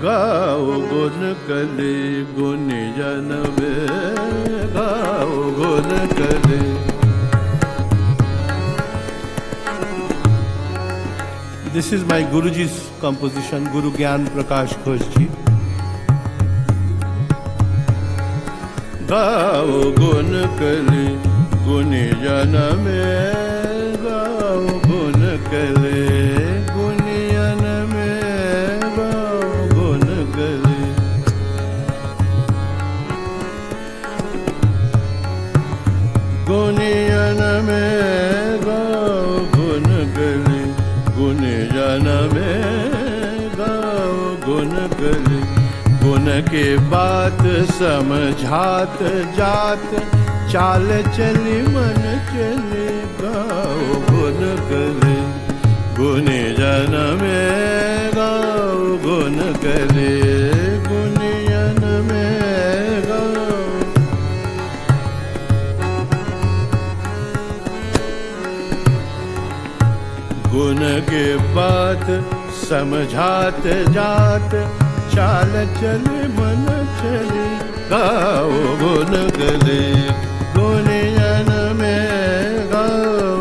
गाओ गुण कली गुनी जन में गाओ गुण कली। This is my Guruji's composition, Guru Gyan Prakash Ghosh ji. गाओ गुण कली गुनी जन में गाओ गुण कली गुनी जन में गाओ गुण कली। गुनी जन में गाओ गुण कली गुनी जन में गाओ गुण कली। गुण के बात समझात जात चाल चली मन चले गाओ गुण कली गुनी जन में गाओ गुण कली गुनी जन में गाओ। गुण के बात समझात जात चाल चले मन चले गाओ गुण कली गुनी जन में गाओ।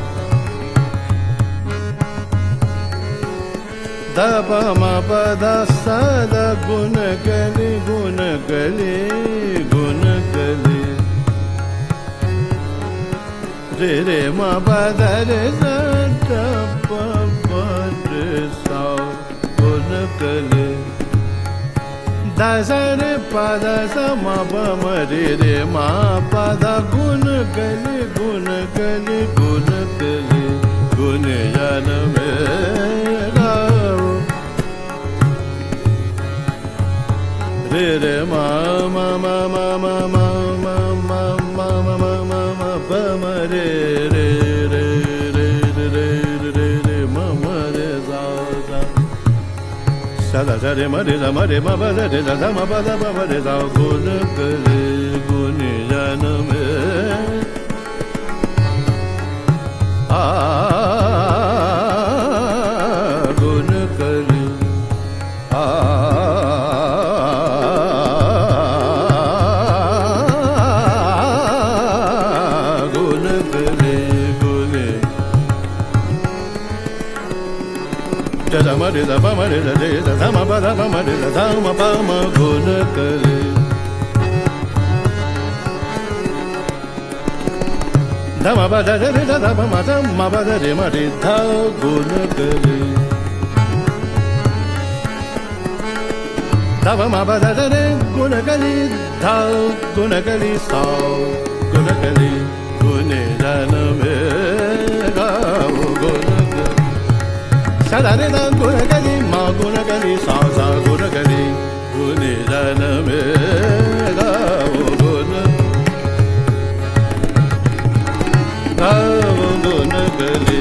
दब म पद सद गुण कली गुण कली गुण कली। रे रे म पद रे स प सा गुण कली। दस रे पद स म प म रे रे म पद गुण कली गुण कली गुण कली गुण जन में गाओ। रे रे म म म म म म म म म म म म प म रे रे रे रे रे रे रे म म रे सा सा। सदा सरे मरे सा मरे म प रे सा सा म प दा प म रे सा गुण कली गुनी जन में गुण कली गुण कली गुनी। ज म रे सा प म रे सा रे सा सा म प दा प म रे सा सा म प म गुण कली। ध म प द रे सा ध प म ध म प द रे म रे ध गुण कली। ध प म प द रे गुण कली ध गुण कली सा गुण कली गुनी जन में गाओ गुण कली। सदा रे द गुण कली म गुण कली सा सा गुण कली गुनी जन में गाओ गुण गाओ गुण कली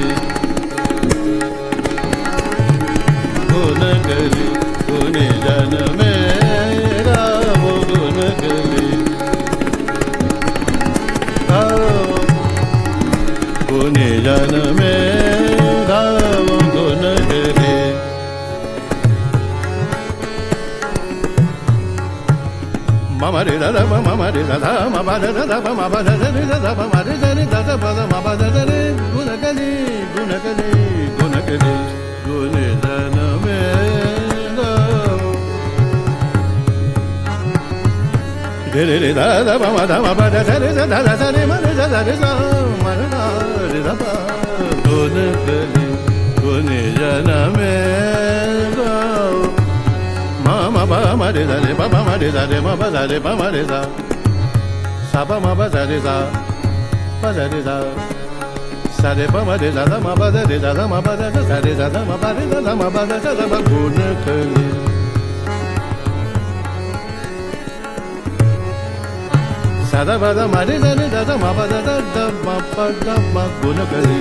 गुण कली गुनी जन में गाओ गुण कली गाओ गुनी जन में गाओ गुण कली। म रे दा म म रे दा धा म प द दा प म प द रे दा प म रे दा रे दा प द म प द रे गुण कली गुण कली गुण कली गुनी जन में गाओ। रे रे रे दा दा प म द म प द रे दा दा दा रे म रे दा रे सा म रे दा रे दा प गुण कली गुनी जन में गाओ। म प म रे दा रे प प म रे दा रे म प दा रे प म रे सा सा प म प दा रे सा प दा रे सा सा रे प म रे दा दा म प दा रे दा दा म प दा सा रे दा दा म प रे दा दा म प दा सा दा प गुण कली। सा दा प दा म रे दा रे दा दा म प दा दा दा म प दा म गुण कली।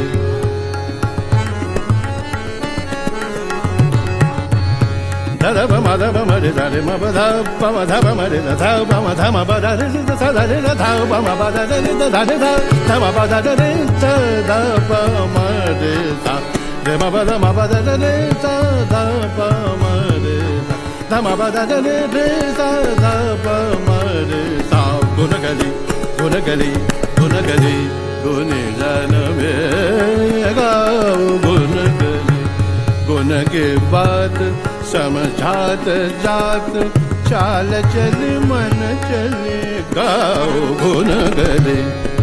दा दा प म दा प म रे दा रे म प दा प म धा प म रे दा धा प म धा म प दा रे दा सा दा रे दा धा प म प दा रे दा धा रे धा धा म प दा रे दा दा प म रे सा रे म प दा म प दा रे दा धा प म रे सा ma ba da da re sa da pa ma re sa gunagali gunagali gunagali guni jana me gaओ गुनगली गुन के बात समझात जात चाल चले मन चले गाओ गुनगली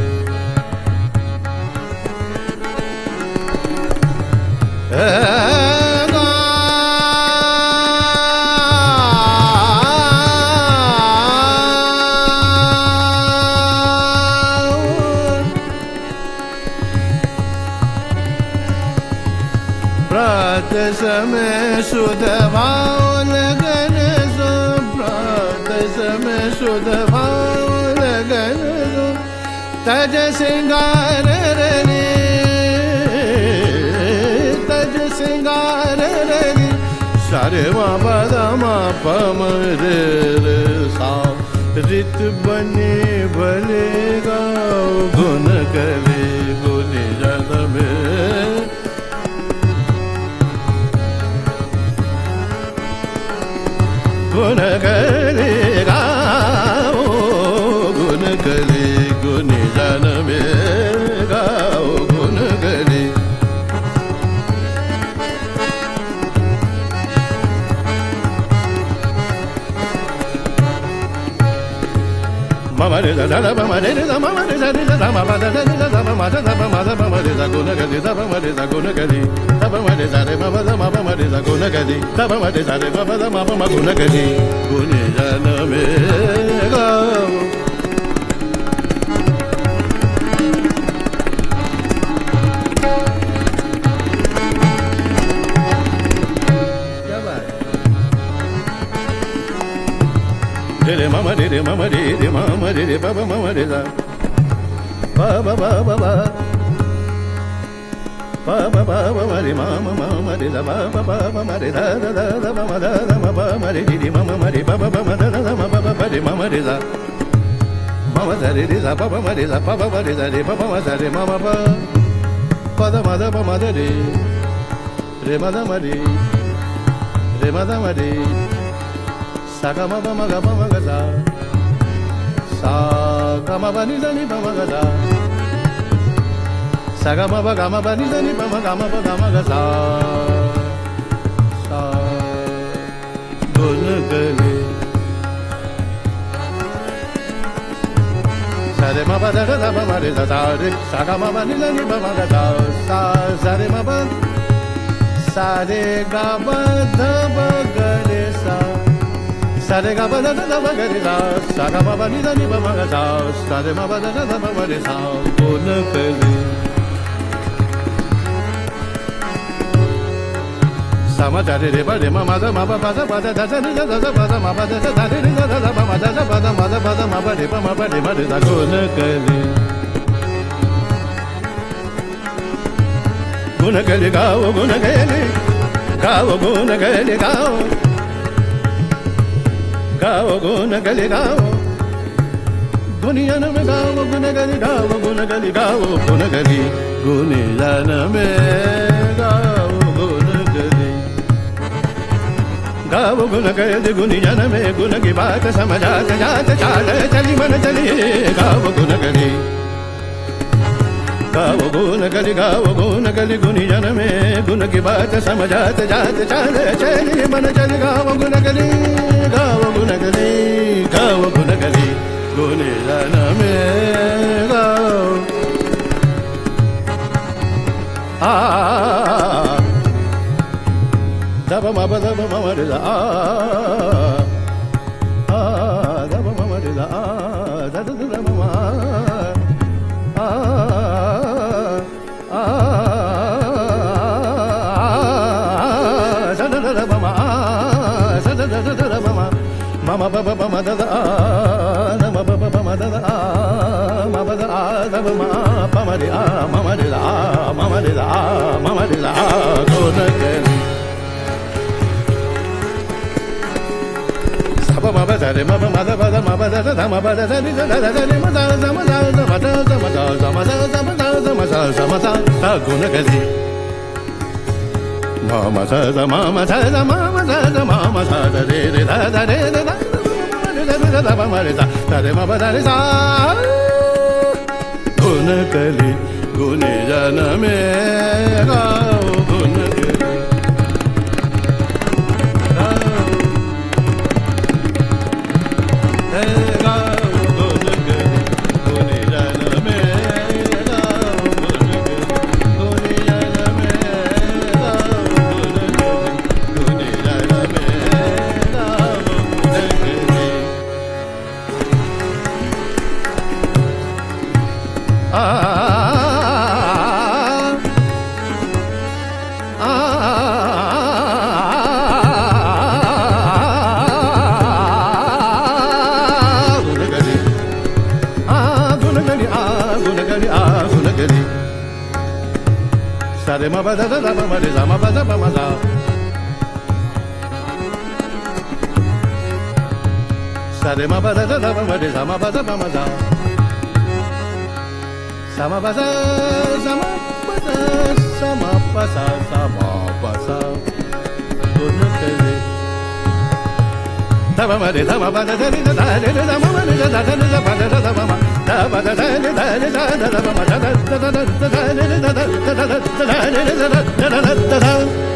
प्रात समय शुद्ध भाव लगन सो प्रात समय शुद्ध भाव लगन सो तज सिंगार रे तज सिंगार रे सारे माँ पदा माँ पम रे सा रित बने भले गाओ गुन कले गुनि जन में गुनगली गाओ गुनगली गुनि जन में गाओ गुनगली mama re da da ba ma re da mama re da da ma ba da da da ba ma da ma da ba ma re da gunagali da ba ma re da gunagali da ba ma re da re ma ba da ma ba ma re da gunagali da ba ma re da re ma ba da ma ba ma gunagali guni jana me gaओ re mama re mama re mama re baba mama re da ba ba ba ba ba ba ba ba ba re mama mama re da ba ba ba mama re da da da da mama da da ma ba ma re di mama ma re ba ba ba ma da da ma ba ba re mama re da mama da re da ba ba ma re da ba ba re da re ba ba ma da re mama ba pa da ma da ba ma da re ma da ma re ma da ma re sa ga ma ba ma ga za sa ga ma ba ni za ni ba ma ga za sa ga ma ba ni za ni ba ma ga ga za sa गुनगली sa re ma ba da da ba ma re da sa re sa ga ma ba ni za ni ba ma ga za sa re ma ba sa re ga ba da ba ga re sa sa re ga ba da da ba ga re sa sa ga ma ba ni da ni ba ma ga sa sa re ma ba da da ba ma re sa गुनगली sa ma da re ba re ma ma da ma ba da ba da da ni da da ba da ma ba da da re ni da da ba ma da da ba da ma da ba da ma ba re ba ma re da गुनगली गुनगली गाओ गुनगली गाओ गुनगली गाओ गाओ गुनगली गाओ गुनि जन में गाओ गुनगली गाओ गुनगली गाओ गुनगली गुनि जन में गाओ गुनगली गाओ गुनगली गुनि जन में गुन की बात समझात जात चाल चली मन चली गाओ गुनगली गाओ गुनगली गुनि जन में गुन की बात समझात जात चाल चली मन चली गाओ गुनगली गाओ गुनगली गुनि जन में गाओ दब ma ba da ba ma re da da ba ma re da da da da ma mama ba ba ma da da ma ba ba ma da da ma ba da da ma pa ma re mama re da mama re da mama re da गुनगली sa ba ma ba da re ma ba ma da ba da ma ba da da ma ba da da ni da da da ni ma da da ma da da ma da da ma da da ma da da ma da da ma da da ma da गुनगली mama sa sa mama sa sa mama sa sa mama sa da re re da da re re da da da ma re sa da re ma ba da re sa gun kali gune jana me ga gun Sare ma ba da da da ma re sa ma ba da ba ma sa Sare ma ba da da da ma re sa ma ba da ba ma sa Sa ma ba sa sa ma ba sa sa ma ba sa sa ma ba sa gun kali da ba ma re da ma ba da da re da re da ma ma re da da da ba da da ba ma da ba da da re da re da da ba ma da da da da da re da da da da da da da da da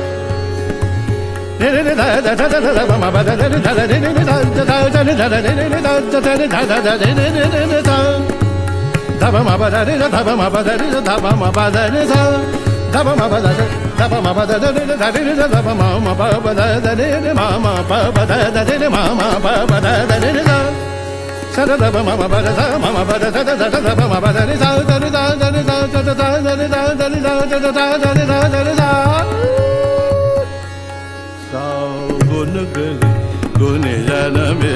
re re da da da da ba ma ba da da da re re da da da da re da re re da da da da da re re da da ba ma ba da re da ba ma ba da re da ba ma ba da re da da ba ma ba da da ba ma ba da re da re da ba ma ma ba ba da re ma ma ba ba da re ma ma ba ba da re da sa da ba ma ba da sa ma ma ba da da da da ba ma ba da re sa da re da da re da da da da re da da re da da da re da da re da sa gun kali gune jana me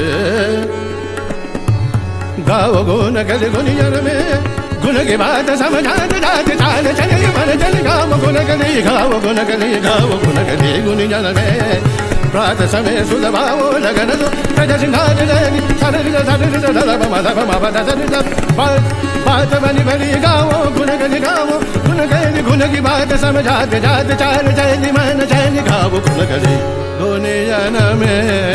गाओ गुन कल गुनि जन में गुन की बात समझा जाते चाल चले मन चल गाओ गुन कली गाओ गुन कली गाओ गुन कली गुनि जन में प्रात समय सुधभाओ लगन तज सिंहार लगी सरल सरल सरल बमा बमा बदा सरल बात बनी बनी गाओ गुन कली गुन की बात समझाते जाते चाल चले मन चल गाओ गुन कली गुनि जन में